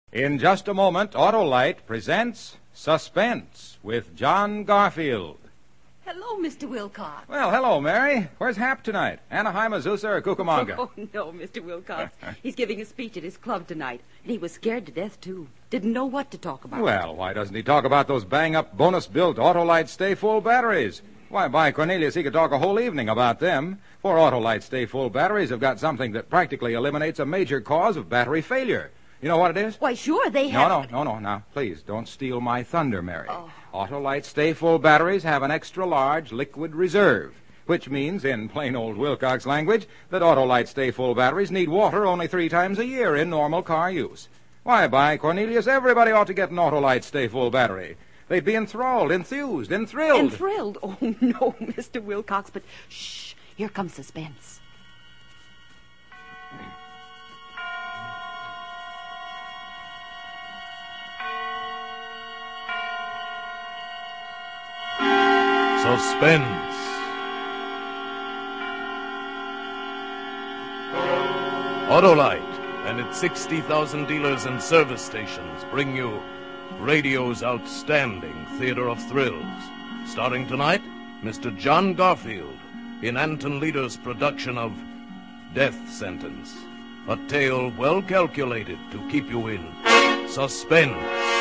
In just a moment, Autolite presents Suspense with John Garfield. Hello, Mr. Wilcox. Well, hello, Mary. Where's Hap tonight? Anaheim, Azusa, or Cucamonga? Oh, no, Mr. Wilcox. He's giving a speech at his club tonight. And he was scared to death, too. Didn't know what to talk about. Well, why doesn't he talk about those bang-up, bonus-built Autolite stay-full batteries? Why, by Cornelius, he could talk a whole evening about them. For Autolite stay-full batteries have got something that practically eliminates a major cause of battery failure. You know what it is? Why, sure, they have... No. Now, please, don't steal my thunder, Mary. Oh. Autolite stay-full batteries have an extra-large liquid reserve, which means, in plain old Wilcox language, that Autolite stay-full batteries need water only 3 times a year in normal car use. Why, by Cornelius, everybody ought to get an Autolite stay-full battery. They'd be enthralled, enthused, and thrilled. And thrilled? Oh, no, Mr. Wilcox, but shh, here comes suspense. Suspense. Autolite and its 60,000 dealers and service stations bring you radio's outstanding theater of thrills. Starring tonight, Mr. John Garfield in Anton Leader's production of Death Sentence, a tale well calculated to keep you in suspense.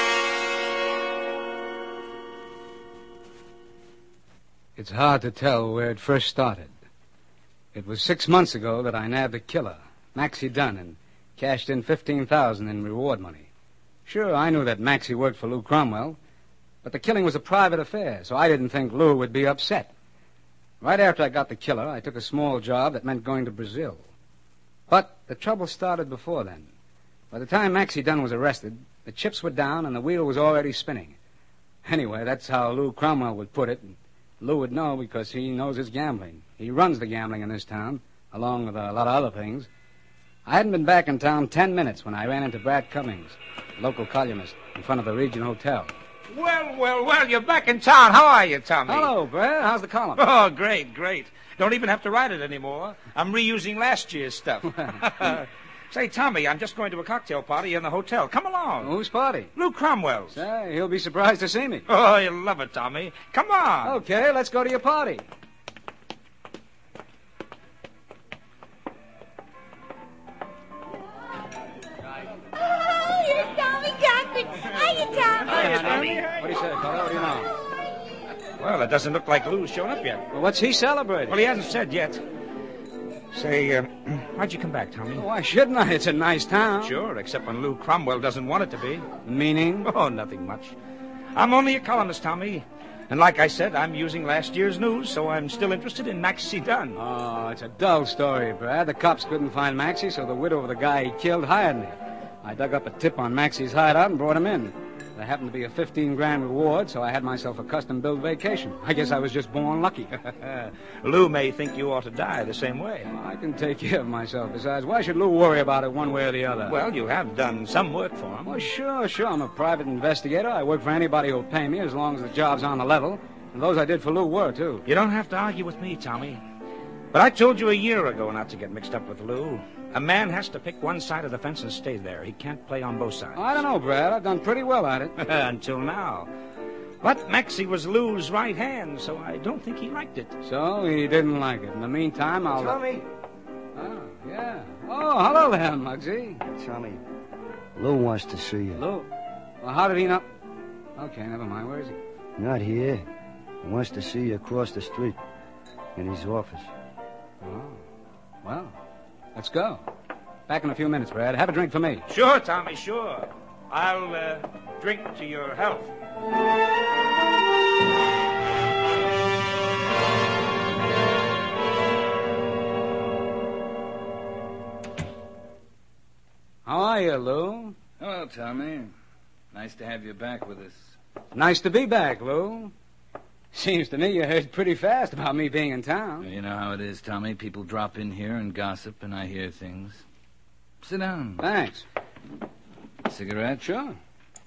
It's hard to tell where it first started. It was 6 months ago that I nabbed a killer, Maxie Dunn, and cashed in $15,000 in reward money. Sure, I knew that Maxie worked for Lou Cromwell, but the killing was a private affair, so I didn't think Lou would be upset. Right after I got the killer, I took a small job that meant going to Brazil. But the trouble started before then. By the time Maxie Dunn was arrested, the chips were down and the wheel was already spinning. Anyway, that's how Lou Cromwell would put it, and Lou would know because he knows his gambling. He runs the gambling in this town, along with a lot of other things. I hadn't been back in town 10 minutes when I ran into Brad Cummings, a local columnist, in front of the Region Hotel. Well, you're back in town. How are you, Tommy? Hello, Brad. How's the column? Oh, great. Don't even have to write it anymore. I'm reusing last year's stuff. Say, Tommy, I'm just going to a cocktail party in the hotel. Come along. Whose party? Lou Cromwell's. Say, he'll be surprised to see me. Oh, you'll love it, Tommy. Come on. Okay, let's go to your party. Oh, here's Tommy Johnson. Hiya, Tommy. Hiya, Tommy. What do you say, fella? What do you know? Well, it doesn't look like Lou's shown up yet. Well, what's he celebrating? Well, he hasn't said yet. Say, why'd you come back, Tommy? Why shouldn't I? It's a nice town. Sure, except when Lou Cromwell doesn't want it to be. Meaning? Oh, nothing much. I'm only a columnist, Tommy. And like I said, I'm using last year's news, so I'm still interested in Maxie Dunn. Oh, it's a dull story, Brad. The cops couldn't find Maxie, so the widow of the guy he killed hired me. I dug up a tip on Maxie's hideout and brought him in. There happened to be a $15,000 reward, so I had myself a custom-built vacation. I guess I was just born lucky. Lou may think you ought to die the same way. I can take care of myself. Besides, why should Lou worry about it one way or the other? Well, you have done some work for him. Well, sure. I'm a private investigator. I work for anybody who'll pay me as long as the job's on the level. And those I did for Lou were, too. You don't have to argue with me, Tommy. But I told you a year ago not to get mixed up with Lou. A man has to pick one side of the fence and stay there. He can't play on both sides. I don't know, Brad. I've done pretty well at it. Until now. But Maxie was Lou's right hand, so I don't think he liked it. So he didn't like it. In the meantime, I'll... Tommy. Oh, yeah. Oh, hello there, Muggsy. Tommy, Lou wants to see you. Lou? Well, how did he know... Okay, never mind. Where is he? Not here. He wants to see you across the street in his office. Oh, well, let's go. Back in a few minutes, Brad. Have a drink for me. Sure, Tommy, sure. I'll drink to your health. How are you, Lou? Hello, Tommy. Nice to have you back with us. Nice to be back, Lou. Seems to me you heard pretty fast about me being in town. You know how it is, Tommy. People drop in here and gossip, and I hear things. Sit down. Thanks. Cigarette? Sure.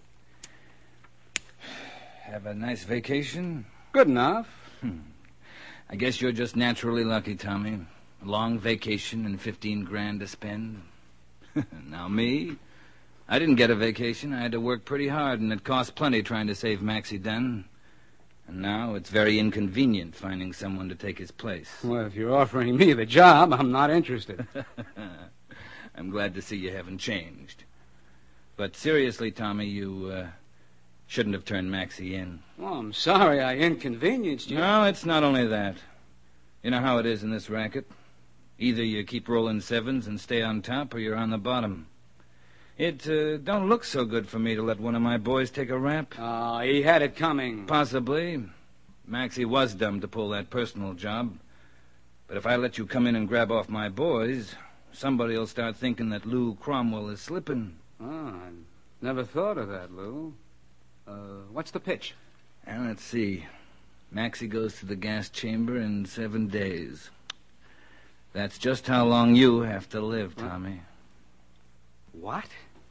Have a nice vacation? Good enough. I guess you're just naturally lucky, Tommy. A long vacation and $15,000 to spend. Now me, I didn't get a vacation. I had to work pretty hard, and it cost plenty trying to save Maxie Dunn. And now it's very inconvenient finding someone to take his place. Well, if you're offering me the job, I'm not interested. I'm glad to see you haven't changed. But seriously, Tommy, you shouldn't have turned Maxie in. Well, I'm sorry I inconvenienced you. No, it's not only that. You know how it is in this racket. Either you keep rolling sevens and stay on top, or you're on the bottom. It don't look so good for me to let one of my boys take a rap. Oh, he had it coming. Possibly. Maxie was dumb to pull that personal job. But if I let you come in and grab off my boys, somebody'll start thinking that Lou Cromwell is slipping. Oh, I never thought of that, Lou. What's the pitch? And let's see. Maxie goes to the gas chamber in 7 days. That's just how long you have to live, Tommy. What?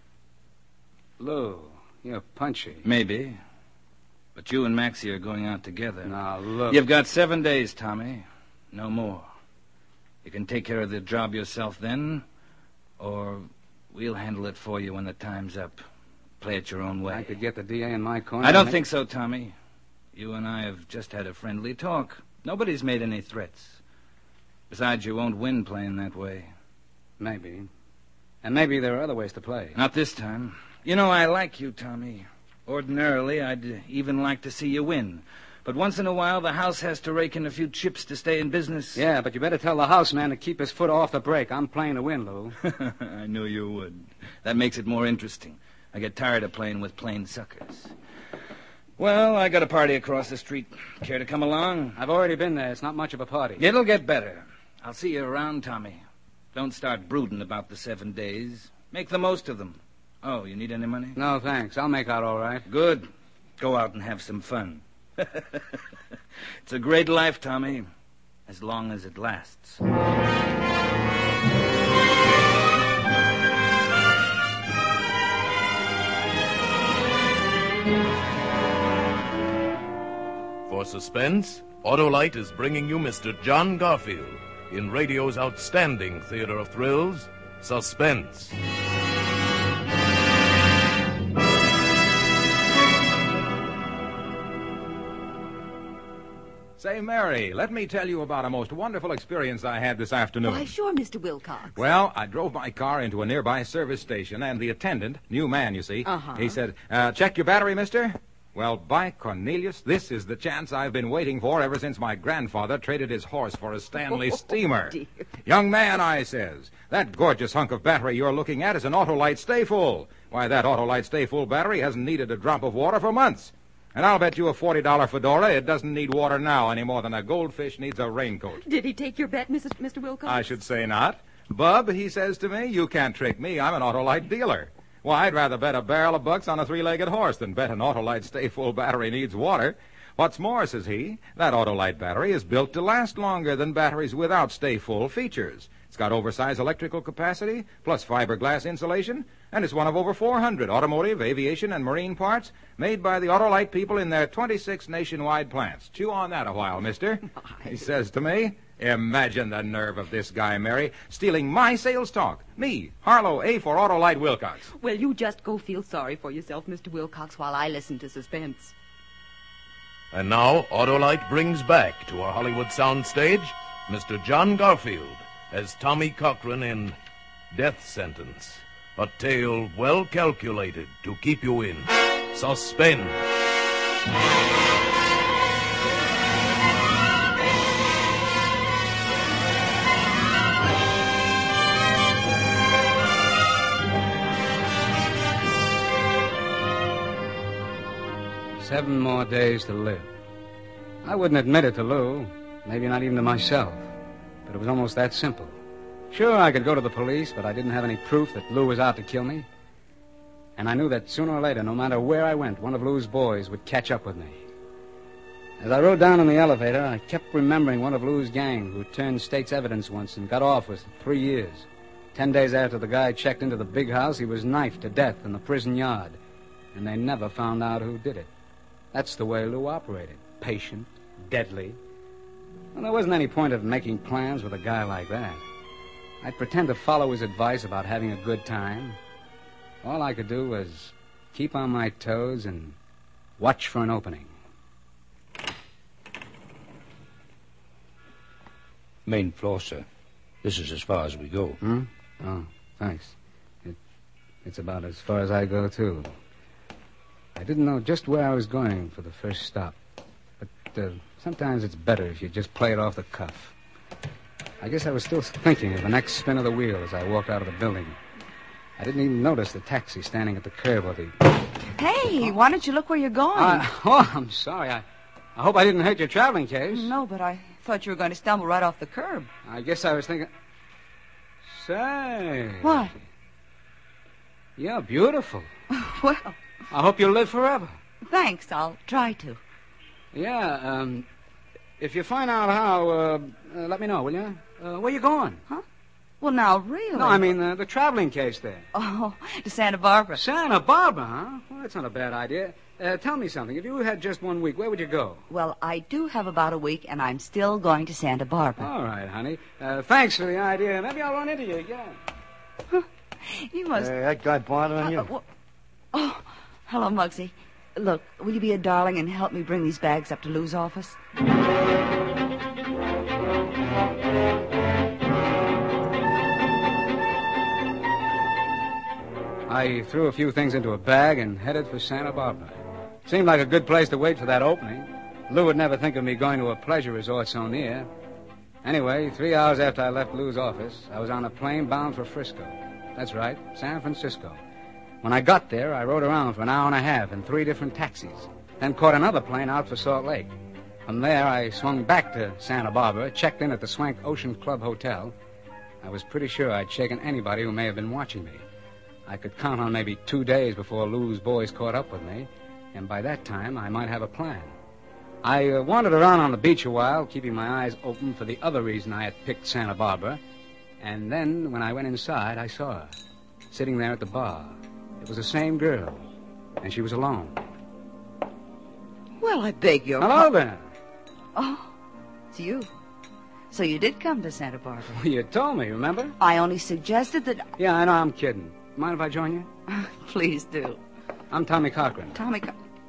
Lou, you're punchy. Maybe. But you and Maxie are going out together. Now, look. You've got 7 days, Tommy. No more. You can take care of the job yourself then, or we'll handle it for you when the time's up. Play it your own way. I could get the DA in my corner. I don't think so, Tommy. You and I have just had a friendly talk. Nobody's made any threats. Besides, you won't win playing that way. Maybe. And maybe there are other ways to play. Not this time. You know, I like you, Tommy. Ordinarily, I'd even like to see you win. But once in a while, the house has to rake in a few chips to stay in business. Yeah, but you better tell the house man to keep his foot off the brake. I'm playing to win, Lou. I knew you would. That makes it more interesting. I get tired of playing with plain suckers. Well, I got a party across the street. Care to come along? I've already been there. It's not much of a party. It'll get better. I'll see you around, Tommy. Don't start brooding about the 7 days. Make the most of them. Oh, you need any money? No, thanks. I'll make out all right. Good. Go out and have some fun. It's a great life, Tommy, as long as it lasts. For suspense, Autolite is bringing you Mr. John Garfield in radio's outstanding theater of thrills, Suspense. Say, Mary, let me tell you about a most wonderful experience I had this afternoon. Why, sure, Mr. Wilcox. Well, I drove my car into a nearby service station, and the attendant, new man, you see, he said, check your battery, mister? Well, by Cornelius, this is the chance I've been waiting for ever since my grandfather traded his horse for a Stanley steamer. Dear. Young man, I says, that gorgeous hunk of battery you're looking at is an Autolite Stay Full. Why, that Autolite Stay Full battery hasn't needed a drop of water for months. And I'll bet you a $40 fedora it doesn't need water now any more than a goldfish needs a raincoat. Did he take your bet, Mr. Wilcox? I should say not. Bub, he says to me, you can't trick me. I'm an Autolite dealer. Why, I'd rather bet a barrel of bucks on a 3-legged horse than bet an Autolite Stay Full battery needs water. What's more, says he, that Autolite battery is built to last longer than batteries without Stay Full features. It's got oversized electrical capacity, plus fiberglass insulation, and it's one of over 400 automotive, aviation, and marine parts made by the Autolite people in their 26 nationwide plants. Chew on that a while, mister. He says to me, imagine the nerve of this guy, Mary, stealing my sales talk. Me, Harlow A for Autolite Wilcox. Well, you just go feel sorry for yourself, Mr. Wilcox, while I listen to Suspense. And now, Autolite brings back to our Hollywood soundstage Mr. John Garfield as Tommy Cochran in Death Sentence, a tale well calculated to keep you in suspense. Seven more days to live. I wouldn't admit it to Lou, maybe not even to myself, but it was almost that simple. Sure, I could go to the police, but I didn't have any proof that Lou was out to kill me. And I knew that sooner or later, no matter where I went, one of Lou's boys would catch up with me. As I rode down in the elevator, I kept remembering one of Lou's gang who turned state's evidence once and got off with 3 years. 10 days after the guy checked into the big house, he was knifed to death in the prison yard. And they never found out who did it. That's the way Lou operated. Patient, deadly. Well, there wasn't any point of making plans with a guy like that. I'd pretend to follow his advice about having a good time. All I could do was keep on my toes and watch for an opening. Main floor, sir. This is as far as we go. Oh, thanks. It's about as far as I go, too. I didn't know just where I was going for the first stop. But sometimes it's better if you just play it off the cuff. I guess I was still thinking of the next spin of the wheel as I walked out of the building. I didn't even notice the taxi standing at the curb or the... Hey, why don't you look where you're going? I'm sorry. I hope I didn't hurt your traveling case. No, but I thought you were going to stumble right off the curb. I guess I was thinking... Say... What? You're beautiful. Well... I hope you'll live forever. Thanks, I'll try to. Yeah, if you find out how, let me know, will you? Where you going? Huh? Well, now, really? No, I mean the traveling case there. Oh, to Santa Barbara. Santa Barbara, huh? Well, that's not a bad idea. Tell me something. If you had just 1 week, where would you go? Well, I do have about a week, and I'm still going to Santa Barbara. All right, honey. Thanks for the idea. Maybe I'll run into you again. You must... that guy bothering you? Oh, hello, Muggsy. Look, will you be a darling and help me bring these bags up to Lou's office? I threw a few things into a bag and headed for Santa Barbara. Seemed like a good place to wait for that opening. Lou would never think of me going to a pleasure resort so near. Anyway, 3 hours after I left Lou's office, I was on a plane bound for Frisco. That's right, San Francisco. When I got there, I rode around for an hour and a half in 3 different taxis, then caught another plane out for Salt Lake. From there, I swung back to Santa Barbara, checked in at the Swank Ocean Club Hotel. I was pretty sure I'd shaken anybody who may have been watching me. I could count on maybe 2 days before Lou's boys caught up with me, and by that time, I might have a plan. I wandered around on the beach a while, keeping my eyes open for the other reason I had picked Santa Barbara, and then, when I went inside, I saw her, sitting there at the bar. It was the same girl, and she was alone. Well, I beg your Hello there. Oh, it's you. So you did come to Santa Barbara. Well, you told me, remember? I only suggested that... Yeah, I know, I'm kidding. Mind if I join you? Please do. I'm Tommy Cochran. Tommy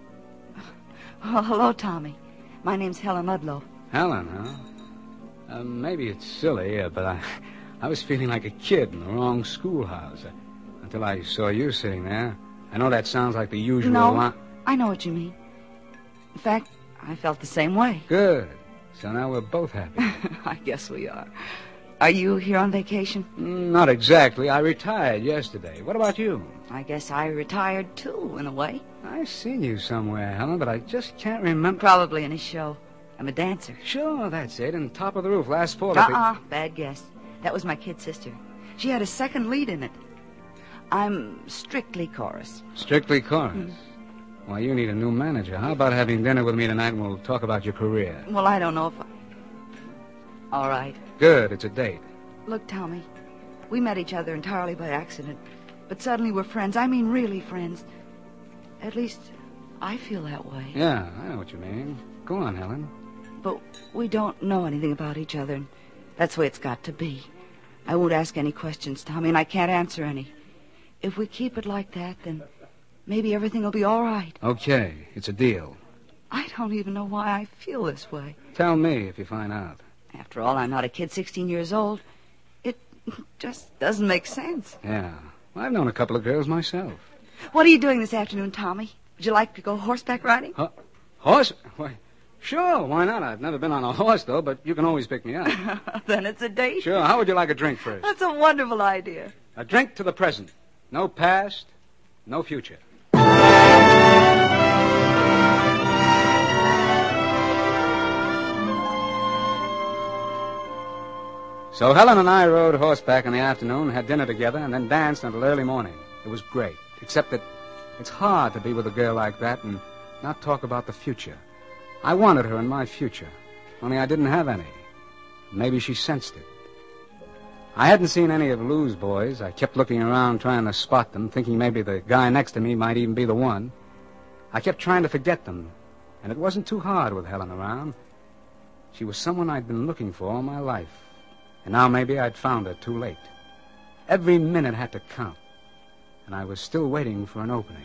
Oh, hello, Tommy. My name's Helen Ludlow. Helen, huh? Maybe it's silly, but I was feeling like a kid in the wrong schoolhouse. Until I saw you sitting there. I know that sounds like the usual... No, I know what you mean. In fact, I felt the same way. Good. So now we're both happy. I guess we are. Are you here on vacation? Not exactly. I retired yesterday. What about you? I guess I retired, too, in a way. I've seen you somewhere, Helen, but I just can't remember... Probably in a show. I'm a dancer. Sure, that's it. And Top of the Roof last fall. Bad guess. That was my kid sister. She had a second lead in it. I'm Strictly Chorus. Strictly Chorus? Well, you need a new manager. How about having dinner with me tonight and we'll talk about your career? Well, I don't know if All right. Good. It's a date. Look, Tommy, we met each other entirely by accident, but suddenly we're friends. I mean, really friends. At least, I feel that way. Yeah, I know what you mean. Go on, Helen. But we don't know anything about each other, and that's the way it's got to be. I won't ask any questions, Tommy, and I can't answer any. If we keep it like that, then maybe everything will be all right. Okay, it's a deal. I don't even know why I feel this way. Tell me if you find out. After all, I'm not a kid 16 years old. It just doesn't make sense. Yeah. Well, I've known a couple of girls myself. What are you doing this afternoon, Tommy? Would you like to go horseback riding? Horse? Why, sure, why not? I've never been on a horse, though, but you can always pick me up. Then it's a date. Sure. How would you like a drink first? That's a wonderful idea. A drink to the present. No past, no future. So Helen and I rode horseback in the afternoon, had dinner together, and then danced until early morning. It was great, except that it's hard to be with a girl like that and not talk about the future. I wanted her in my future, only I didn't have any. Maybe she sensed it. I hadn't seen any of Lou's boys. I kept looking around trying to spot them, thinking maybe the guy next to me might even be the one. I kept trying to forget them, and it wasn't too hard with Helen around. She was someone I'd been looking for all my life, and now maybe I'd found her too late. Every minute had to count. and I was still waiting for an opening.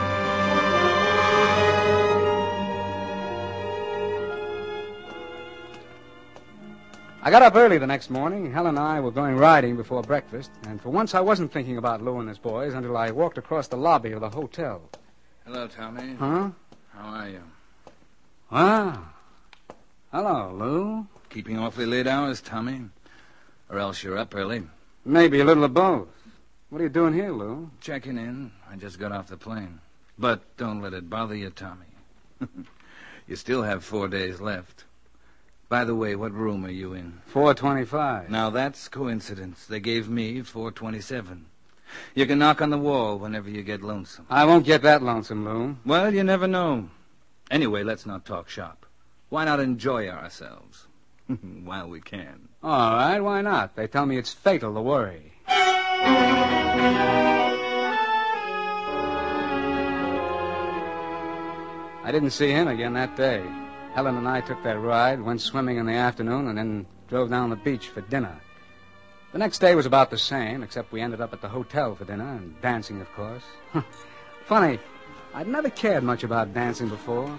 I got up early the next morning. Helen and I were going riding before breakfast, and for once I wasn't thinking about Lou and his boys until I walked across the lobby of the hotel. Hello, Tommy. Huh? How are you? Ah. Hello, Lou. Keeping awfully late hours, Tommy. Or else you're up early. Maybe a little of both. What are you doing here, Lou? Checking in. I just got off the plane. But don't let it bother you, Tommy. You still have 4 days left. By the way, what room are you in? 425. Now, that's coincidence. They gave me 427. You can knock on the wall whenever you get lonesome. I won't get that lonesome, Lou. Well, you never know. Anyway, let's not talk shop. Why not enjoy ourselves? While we can. All right, why not? They tell me it's fatal to worry. I didn't see him again that day. Helen and I took that ride, went swimming in the afternoon, and then drove down the beach for dinner. The next day was about the same, except we ended up at the hotel for dinner, and dancing, of course. Funny, I'd never cared much about dancing before.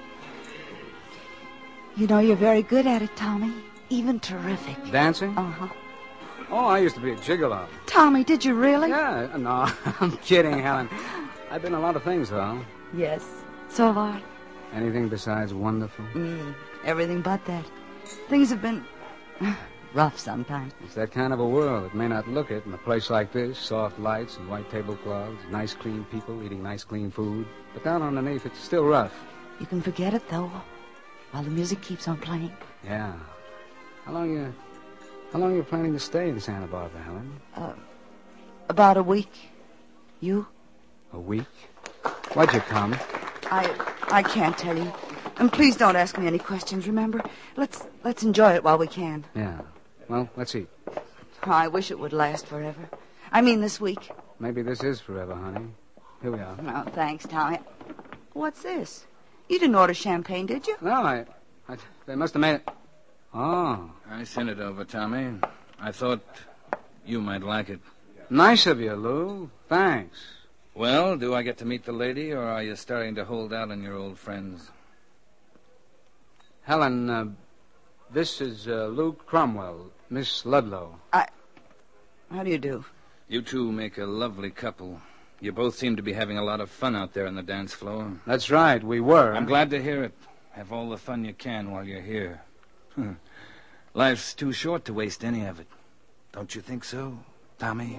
You know, you're very good at it, Tommy. Even terrific. Dancing? Uh-huh. Oh, I used to be a gigolo. Tommy, did you really? Yeah, no, I'm kidding, Helen. I've been a lot of things, though. Yes, so have I. Anything besides wonderful? Everything but that. Things have been rough sometimes. It's that kind of a world. It may not look it in a place like this. Soft lights and white tablecloths, nice, clean people eating nice, clean food. But down underneath, it's still rough. You can forget it, though, while the music keeps on playing. Yeah. How long are you planning to stay in Santa Barbara, Helen? About a week. You? A week? Why'd you come? I can't tell you. And please don't ask me any questions, remember? Let's enjoy it while we can. Yeah. Well, let's eat. Oh, I wish it would last forever. I mean this week. Maybe this is forever, honey. Here we are. No, thanks, Tommy. What's this? You didn't order champagne, did you? No, they must have made it. Oh. I sent it over, Tommy. I thought you might like it. Nice of you, Lou. Thanks. Well, do I get to meet the lady, or are you starting to hold out on your old friends? Helen, this is Luke Cromwell, Miss Ludlow. How do you do? You two make a lovely couple. You both seem to be having a lot of fun out there on the dance floor. That's right, we were. I'm glad to hear it. Have all the fun you can while you're here. Life's too short to waste any of it. Don't you think so, Tommy?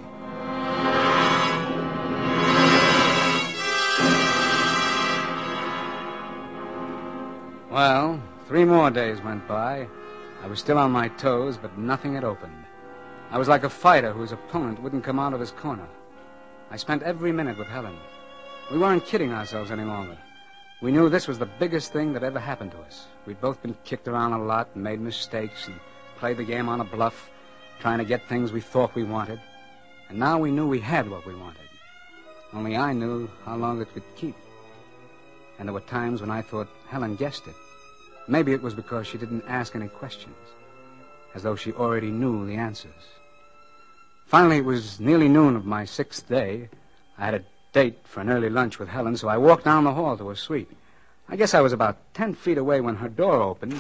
Well, 3 more days went by. I was still on my toes, but nothing had opened. I was like a fighter whose opponent wouldn't come out of his corner. I spent every minute with Helen. We weren't kidding ourselves any longer. We knew this was the biggest thing that ever happened to us. We'd both been kicked around a lot and made mistakes and played the game on a bluff, trying to get things we thought we wanted. And now we knew we had what we wanted. Only I knew how long it could keep. And there were times when I thought Helen guessed it. Maybe it was because she didn't ask any questions, as though she already knew the answers. Finally, it was nearly noon of my 6th day. I had a date for an early lunch with Helen, so I walked down the hall to her suite. I guess I was about 10 feet away when her door opened.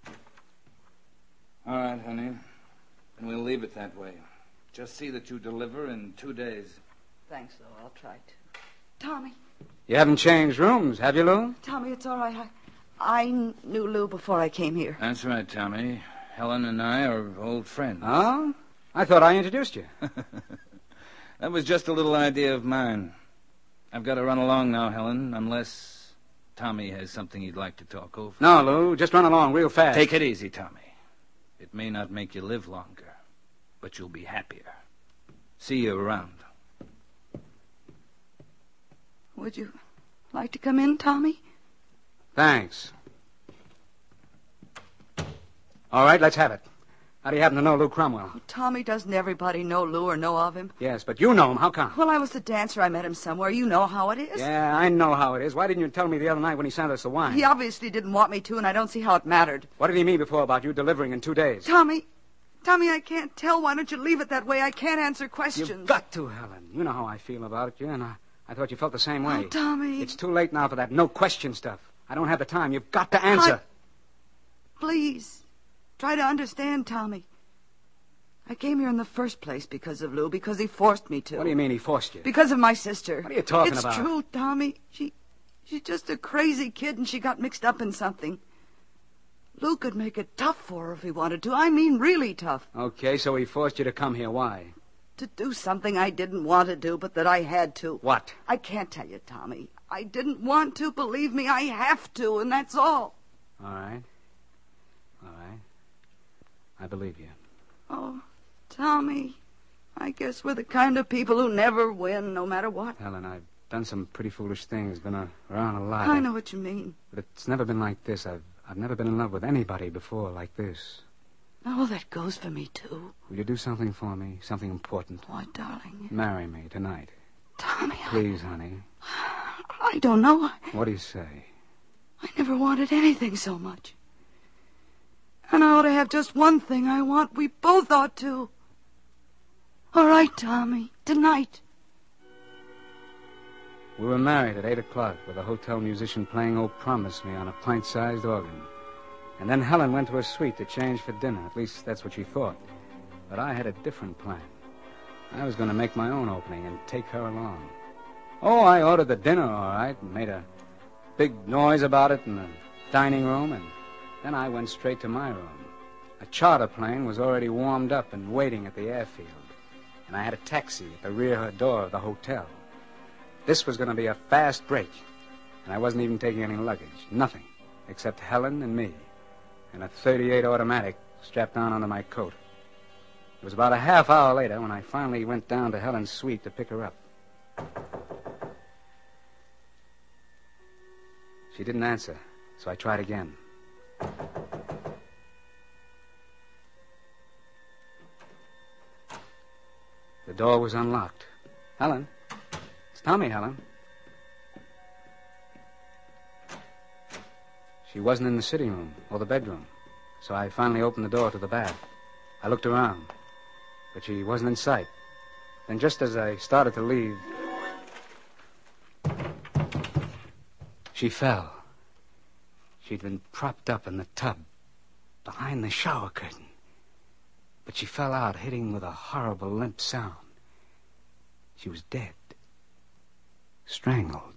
All right, honey. And we'll leave it that way. Just see that you deliver in 2 days. Thanks, though. I'll try to. Tommy. You haven't changed rooms, have you, Lou? Tommy, it's all right. I knew Lou before I came here. That's right, Tommy. Helen and I are old friends. Oh? I thought I introduced you. That was just a little idea of mine. I've got to run along now, Helen, unless Tommy has something he'd like to talk over. No, Lou, just run along real fast. Take it easy, Tommy. It may not make you live longer, but you'll be happier. See you around. Would you like to come in, Tommy? Thanks. All right, let's have it. How do you happen to know Lou Cromwell? Oh, Tommy, doesn't everybody know Lou or know of him? Yes, but you know him. How come? Well, I was the dancer. I met him somewhere. You know how it is. Yeah, I know how it is. Why didn't you tell me the other night when he sent us the wine? He obviously didn't want me to, and I don't see how it mattered. What did he mean before about you delivering in 2 days? Tommy, Tommy, I can't tell. Why don't you leave it that way? I can't answer questions. You've got to, Helen. You know how I feel about it, and I thought you felt the same way. Oh, Tommy. It's too late now for that no-question stuff. I don't have the time. You've got to answer. Please, try to understand, Tommy. I came here in the first place because of Lou, because he forced me to. What do you mean he forced you? Because of my sister. What are you talking about? It's true, Tommy. She's just a crazy kid, and she got mixed up in something. Lou could make it tough for her if he wanted to. I mean, really tough. Okay, so he forced you to come here. Why? To do something I didn't want to do, but that I had to. What? I can't tell you, Tommy. I didn't want to. Believe me, I have to, and that's all. All right. I believe you. Oh, Tommy, I guess we're the kind of people who never win, no matter what. Helen, I've done some pretty foolish things, been around a lot. I know what you mean. But it's never been like this. I've never been in love with anybody before like this. Oh, that goes for me, too. Will you do something for me? Something important? What, darling? Marry me tonight. Tommy, Please, honey. I don't know. What do you say? I never wanted anything so much. And I ought to have just one thing I want. We both ought to. All right, Tommy. Tonight. We were married at 8 o'clock with a hotel musician playing "Oh, Promise Me" on a pint-sized organ. And then Helen went to her suite to change for dinner. At least that's what she thought. But I had a different plan. I was going to make my own opening and take her along. Oh, I ordered the dinner, all right, and made a big noise about it in the dining room, and then I went straight to my room. A charter plane was already warmed up and waiting at the airfield, and I had a taxi at the rear door of the hotel. This was going to be a fast break, and I wasn't even taking any luggage. Nothing, except Helen and me, and a .38 automatic strapped on under my coat. It was about a half hour later when I finally went down to Helen's suite to pick her up. She didn't answer, so I tried again. The door was unlocked. Helen? It's Tommy, Helen. She wasn't in the sitting room or the bedroom, so I finally opened the door to the bath. I looked around, but she wasn't in sight. Then just as I started to leave, she fell. She'd been propped up in the tub behind the shower curtain. But she fell out, hitting with a horrible limp sound. She was dead. Strangled.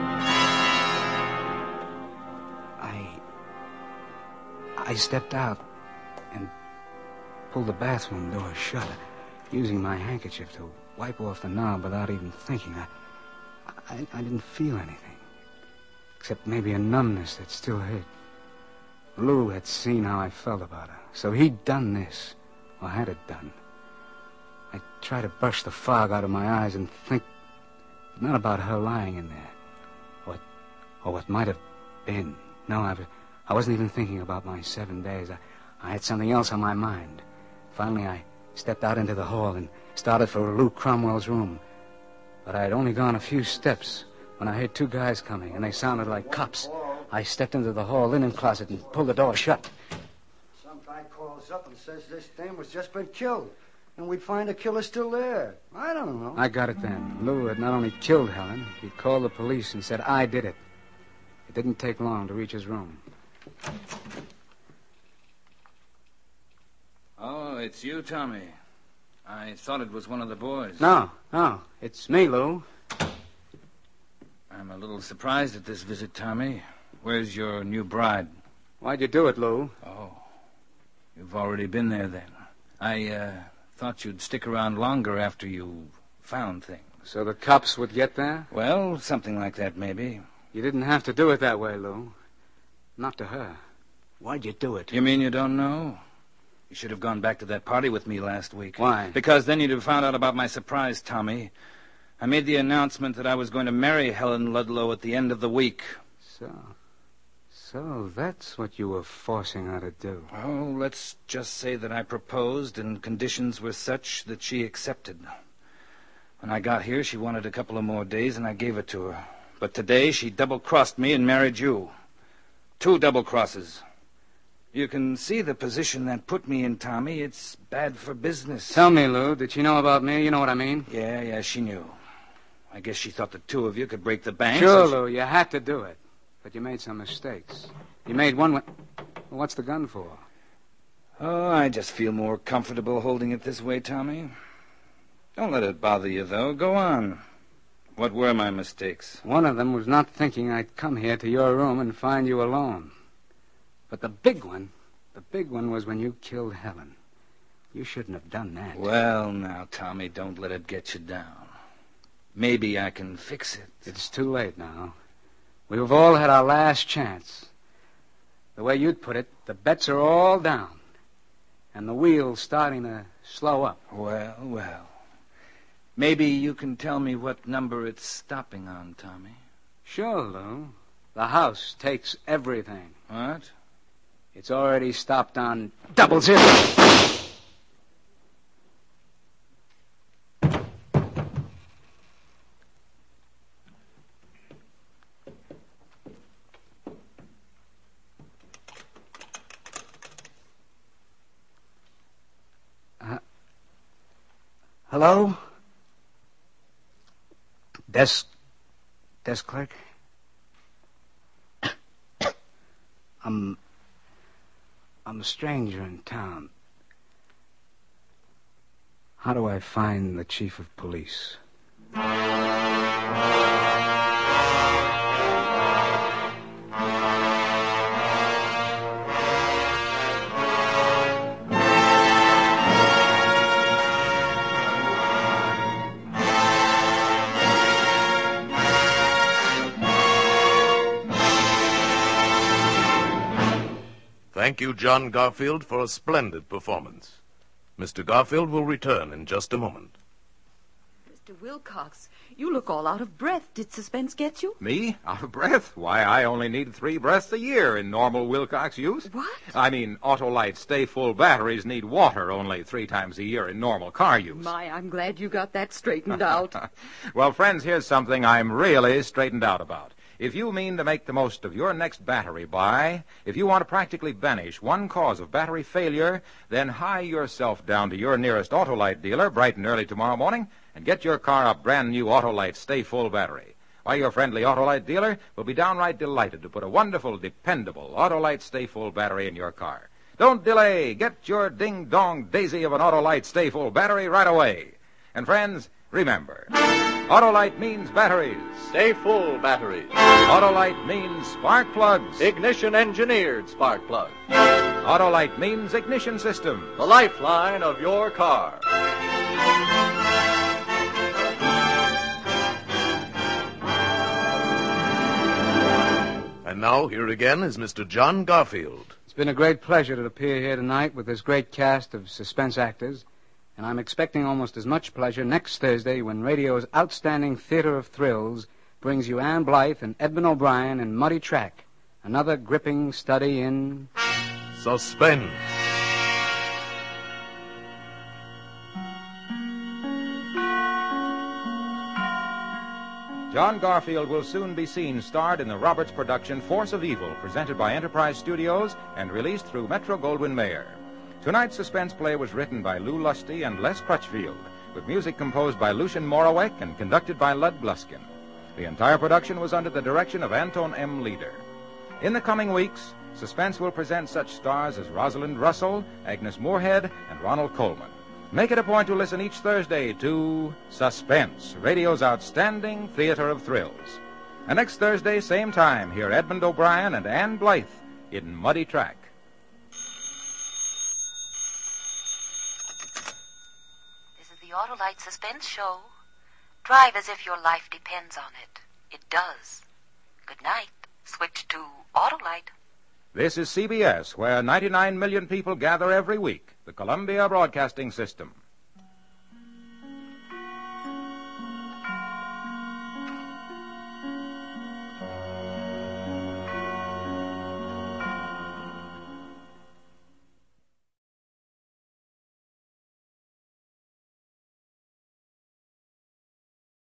I stepped out and pulled the bathroom door shut, using my handkerchief to wipe off the knob without even thinking. I didn't feel anything, except maybe a numbness that still hurt. Lou had seen how I felt about her, so he'd done this, or had it done. I tried to brush the fog out of my eyes and think, but not about her lying in there, or what might have been. No, I wasn't even thinking about my 7 days. I had something else on my mind. Finally, I stepped out into the hall and started for Lou Cromwell's room. But I had only gone a few steps when I heard two guys coming, and they sounded like cops. I stepped into the hall linen closet and pulled the door shut. Some guy calls up and says this dame was just been killed, and we'd find the killer still there. I don't know. I got it then. Lou had not only killed Helen, he called the police and said I did it. It didn't take long to reach his room. Oh, it's you, Tommy. I thought it was one of the boys. No, it's me, Lou. I'm a little surprised at this visit, Tommy. Where's your new bride? Why'd you do it, Lou? Oh, you've already been there then. I thought you'd stick around longer after you found things. So the cops would get there? Well, something like that, maybe. You didn't have to do it that way, Lou. Not to her. Why'd you do it? You mean you don't know? You should have gone back to that party with me last week. Why? Because then you'd have found out about my surprise, Tommy. I made the announcement that I was going to marry Helen Ludlow at the end of the week. So that's what you were forcing her to do. Oh, let's just say that I proposed and conditions were such that she accepted. When I got here, she wanted a couple of more days and I gave it to her. But today she double-crossed me and married you. 2 double crosses. You can see the position that put me in, Tommy. It's bad for business. Tell me, Lou, did she know about me? You know what I mean? Yeah, she knew. I guess she thought the two of you could break the bank. Sure, Lou, you had to do it. But you made some mistakes. You made one... Well, what's the gun for? Oh, I just feel more comfortable holding it this way, Tommy. Don't let it bother you, though. Go on. What were my mistakes? One of them was not thinking I'd come here to your room and find you alone. But the big one was when you killed Helen. You shouldn't have done that. Well, now, Tommy, don't let it get you down. Maybe I can fix it. It's too late now. We've all had our last chance. The way you'd put it, the bets are all down. And the wheel's starting to slow up. Well. Maybe you can tell me what number it's stopping on, Tommy. Sure, Lou. The house takes everything. What? It's already stopped on 00. Hello? Desk clerk? I'm a stranger in town. How do I find the chief of police? Thank you, John Garfield, for a splendid performance. Mr. Garfield will return in just a moment. Mr. Wilcox, you look all out of breath. Did suspense get you? Me? Out of breath? Why, I only need 3 breaths a year in normal Wilcox use. What? I mean, Autolite Stay Full batteries need water only 3 times a year in normal car use. My, I'm glad you got that straightened out. Well, friends, here's something I'm really straightened out about. If you mean to make the most of your next battery buy, if you want to practically banish one cause of battery failure, then hie yourself down to your nearest Autolite dealer bright and early tomorrow morning and get your car a brand new Autolite Stay Full battery. Why, your friendly Autolite dealer will be downright delighted to put a wonderful, dependable Autolite Stay Full battery in your car. Don't delay. Get your ding-dong daisy of an Autolite Stay Full battery right away. And friends, remember, Autolite means batteries. Stay full batteries. Autolite means spark plugs. Ignition-engineered spark plugs. Autolite means ignition system. The lifeline of your car. And now, here again is Mr. John Garfield. It's been a great pleasure to appear here tonight with this great cast of suspense actors. And I'm expecting almost as much pleasure next Thursday when radio's outstanding theater of thrills brings you Ann Blythe and Edmund O'Brien in Muddy Track, another gripping study in... Suspense. John Garfield will soon be seen starred in the Roberts production Force of Evil, presented by Enterprise Studios and released through Metro-Goldwyn-Mayer. Tonight's suspense play was written by Lou Lusty and Les Crutchfield, with music composed by Lucien Moraweck and conducted by Lud Gluskin. The entire production was under the direction of Anton M. Leader. In the coming weeks, Suspense will present such stars as Rosalind Russell, Agnes Moorehead, and Ronald Colman. Make it a point to listen each Thursday to Suspense, radio's outstanding theater of thrills. And next Thursday, same time, hear Edmund O'Brien and Ann Blythe in Muddy Track. The Autolite Suspense Show. Drive as if your life depends on it. It does. Good night. Switch to Autolite. This is CBS, where 99 million people gather every week, the Columbia Broadcasting System.